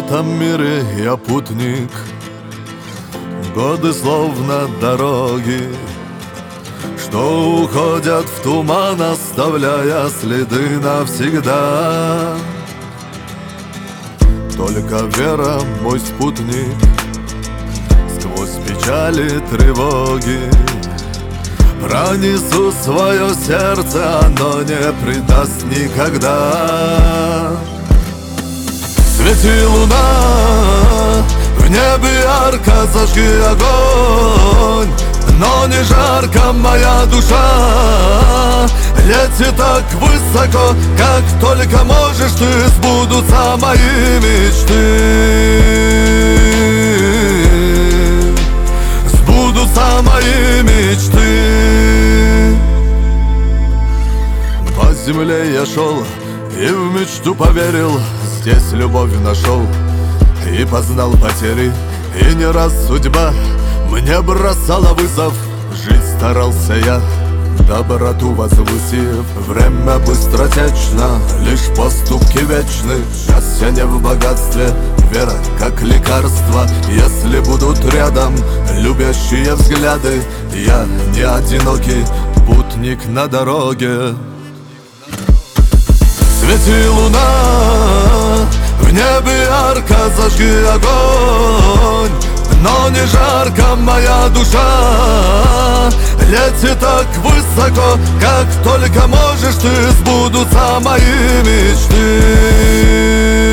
этом мире я путник, годы словно дороги, что уходят в туман, оставляя следы навсегда. Только вера, мой спутник, сквозь печали, тревоги. Пронесу свое сердце, оно не предаст никогда. Свети луна, в небе ярко зажги огонь, но не жарко моя душа. Лети так высоко, как только можешь ты, сбудутся мои мечты. Сбудутся мои мечты. По земле я шел и в мечту поверил, здесь любовь нашел и познал потери. И не раз судьба мне бросала вызов, жить старался я, доброту возвысив. Время быстротечно, лишь поступки вечны. Счастье не в богатстве, вера как лекарство. Если будут рядом любящие взгляды, я не одинокий путник на дороге. Свети луна, в небе ярко зажги огонь, но не жарко моя душа. Лети так высоко, как только можешь ты, сбудутся мои мечты.